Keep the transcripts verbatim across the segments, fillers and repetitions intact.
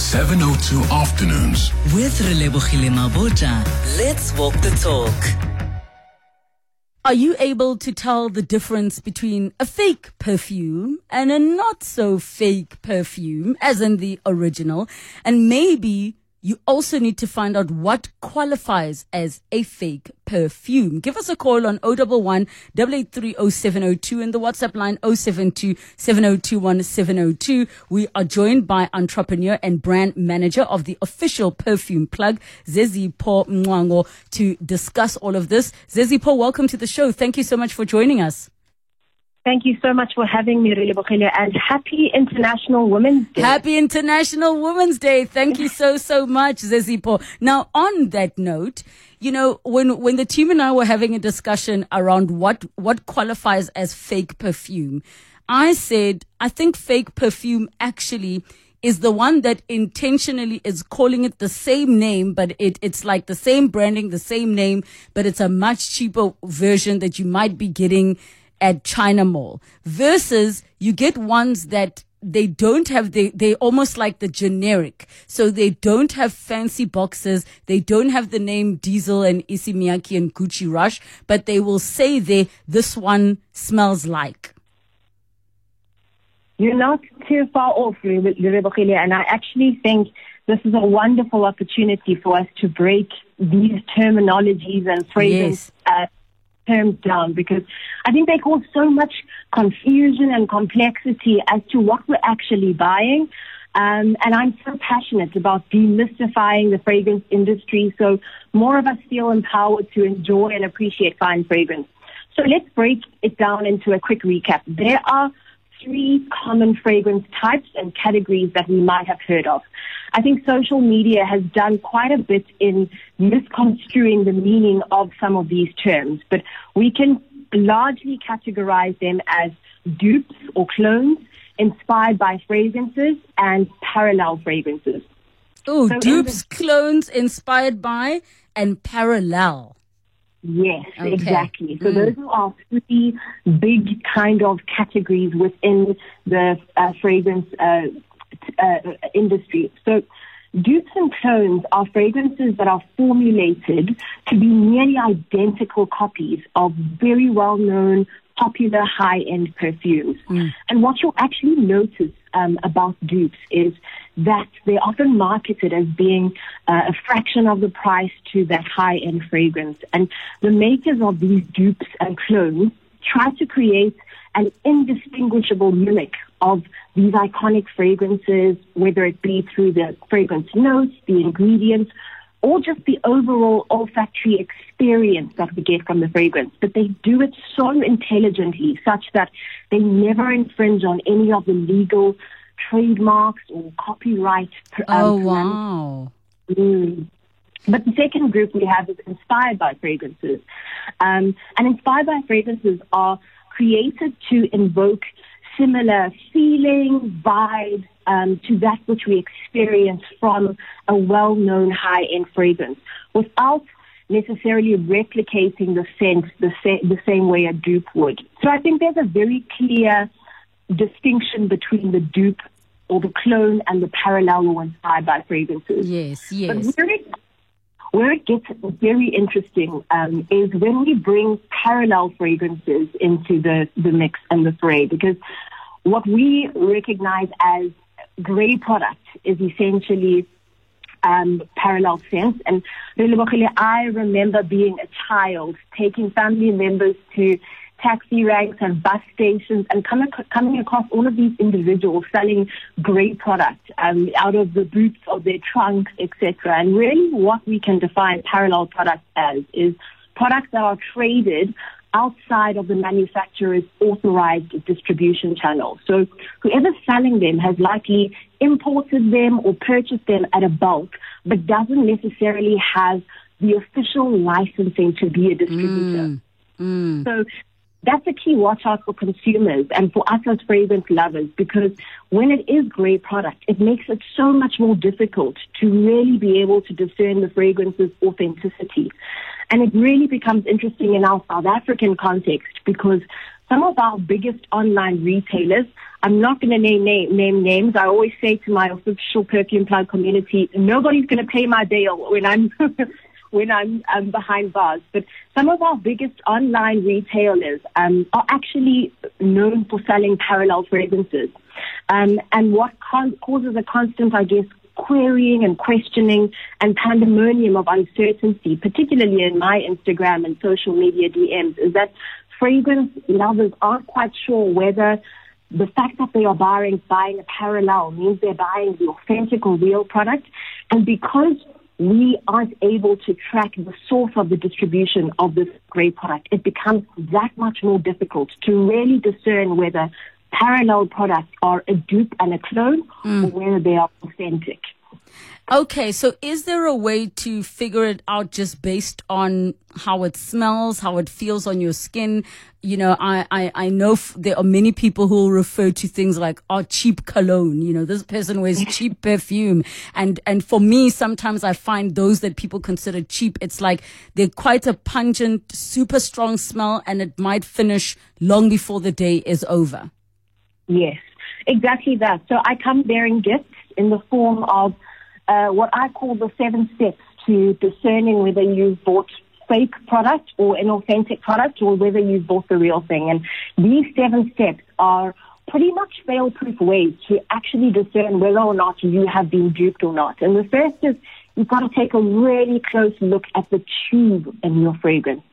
seven oh two Afternoons. With Relebogile Mabota, let's walk the talk. Are you able to tell the difference between a fake perfume and a not so fake perfume, as in the original? And maybe you also need to find out what qualifies as a fake perfume. Give us a call on zero one one, eight eight three, zero seven zero two and the WhatsApp line zero seven two, seven zero two one, seven zero two. We are joined by entrepreneur and brand manager of the official perfume plug, Zezipho Mncwango, to discuss all of this. Zezipho, welcome to the show. Thank you so much for joining us. Thank you so much for having me, Relebogile, and happy International Women's Day. Happy International Women's Day. Thank you so, so much, Zezipho. Now, on that note, you know, when when the team and I were having a discussion around what, what qualifies as fake perfume, I said, I think fake perfume actually is the one that intentionally is calling it the same name, but it, it's like the same branding, the same name, but it's a much cheaper version that you might be getting at China Mall, versus you get ones that they don't have, they, they almost like the generic. So they don't have fancy boxes. They don't have the name Diesel and Issey Miyake and Gucci Rush, but they will say they, this one smells like. You're not too far off, Relebogile, and I actually think this is a wonderful opportunity for us to break these terminologies and phrases yes. uh, terms down, because I think they cause so much confusion and complexity as to what we're actually buying. Um, and I'm so passionate about demystifying the fragrance industry so more of us feel empowered to enjoy and appreciate fine fragrance. So let's break it down into a quick recap. There are three common fragrance types and categories that we might have heard of. I think social media has done quite a bit in misconstruing the meaning of some of these terms, but we can largely categorize them as dupes or clones inspired by fragrances and parallel fragrances. Oh, so dupes, the- clones inspired by and parallel. Yes, Okay. exactly. So Mm. those are three big kind of categories within the uh, fragrance uh, t- uh, industry. So dupes and clones are fragrances that are formulated to be nearly identical copies of very well-known, popular high-end perfumes. Mm. And what you'll actually notice um, about dupes is that they're often marketed as being uh, a fraction of the price to that high-end fragrance. And the makers of these dupes and clones try to create an indistinguishable mimic of these iconic fragrances, whether it be through the fragrance notes, the ingredients, or just the overall olfactory experience that we get from the fragrance. But they do it so intelligently, such that they never infringe on any of the legal trademarks or copyright. Um, Oh, wow. Mm. But the second group we have is inspired by fragrances. Um, and inspired by fragrances are created to invoke similar feeling, vibe, um, to that which we experience from a well-known high-end fragrance, without necessarily replicating the scent the, sa- the same way a dupe would. So I think there's a very clear distinction between the dupe or the clone and the parallel or inspired by fragrances. Yes, yes. But where it, where it gets very interesting um, is when we bring parallel fragrances into the, the mix and the fray, because what we recognize as gray product is essentially um, parallel scents. And Relebogile, I remember being a child, taking family members to taxi ranks and bus stations and coming, coming across all of these individuals selling great product um, out of the boots of their trunks, et cetera. And really what we can define parallel products as is products that are traded outside of the manufacturer's authorized distribution channel. So whoever's selling them has likely imported them or purchased them at a bulk, but doesn't necessarily have the official licensing to be a distributor. Mm, mm. So that's a key watch out for consumers and for us as fragrance lovers, because when it is grey product, it makes it so much more difficult to really be able to discern the fragrance's authenticity. And it really becomes interesting in our South African context, because some of our biggest online retailers, I'm not going to name, name name names. I always say to my official Perfume Plug community, nobody's going to pay my bail when I'm when I'm um, behind bars. But some of our biggest online retailers um, are actually known for selling parallel fragrances. Um, and what con- causes a constant, I guess, querying and questioning and pandemonium of uncertainty, particularly in my Instagram and social media D Ms, is that fragrance lovers aren't quite sure whether the fact that they are buying, buying a parallel means they're buying the authentic or real product. And because we aren't able to track the source of the distribution of this great product, it becomes that much more difficult to really discern whether parallel products are a dupe and a clone mm. or whether they are authentic. Okay, so is there a way to figure it out just based on how it smells, how it feels on your skin? You know, I, I, I know f- there are many people who will refer to things like, oh, cheap cologne. You know, this person wears cheap perfume. And, and for me, sometimes I find those that people consider cheap, it's like they're quite a pungent, super strong smell, and it might finish long before the day is over. Yes, exactly that. So I come bearing gifts in the form of uh, what I call the seven steps to discerning whether you've bought fake product or an authentic product, or whether you've bought the real thing. And these seven steps are pretty much fail-proof ways to actually discern whether or not you have been duped or not. And the first is you've got to take a really close look at the tube in your fragrance.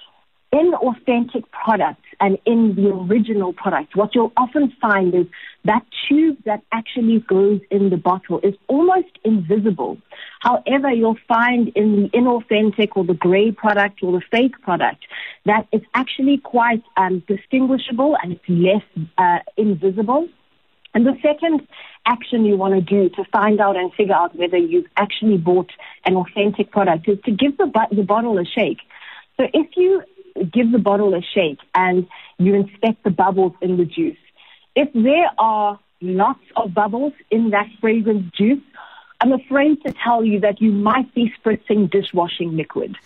In authentic products and in the original product, what you'll often find is that tube that actually goes in the bottle is almost invisible. However, you'll find in the inauthentic or the grey product or the fake product that it's actually quite um, distinguishable and it's less uh, invisible. And the second action you want to do to find out and figure out whether you've actually bought an authentic product is to give the, the bottle a shake. So if you give the bottle a shake and you inspect the bubbles in the juice, if there are lots of bubbles in that fragrance juice, I'm afraid to tell you that you might be spritzing dishwashing liquid.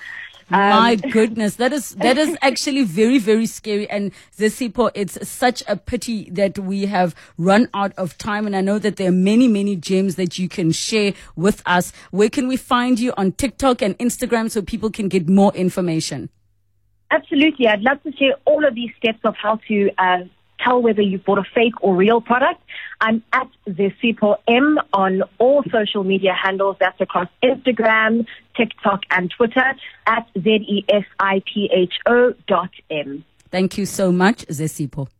My Um, goodness, that is that is actually very, very scary. And Zesipho, it's such a pity that we have run out of time. And I know that there are many, many gems that you can share with us. Where can we find you on TikTok and Instagram so people can get more information? Absolutely. I'd love to share all of these steps of how to uh, tell whether you've bought a fake or real product. I'm at Zesipho M on all social media handles. That's across Instagram, TikTok, and Twitter at Z E S I P H O dot M. Thank you so much, Zesipho.